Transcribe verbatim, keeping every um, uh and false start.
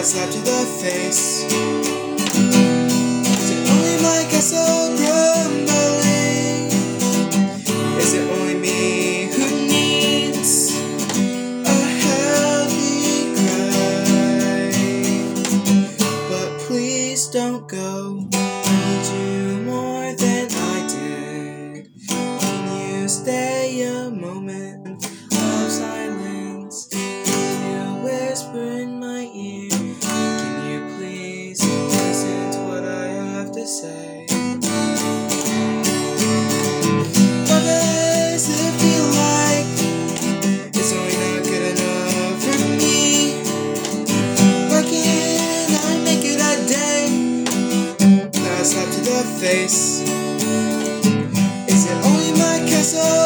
slap to the face. Is it only my castle crumbling? Is it only me who needs a healthy cry? But please don't go. I need you more than I did. Can you stay a moment of silence? Can you whisper in my ear? Can you please listen to what I have to say? What does it feel like? It's only not good enough for me. Why can't I make it a day? Now I slap to the face. Is it only my castle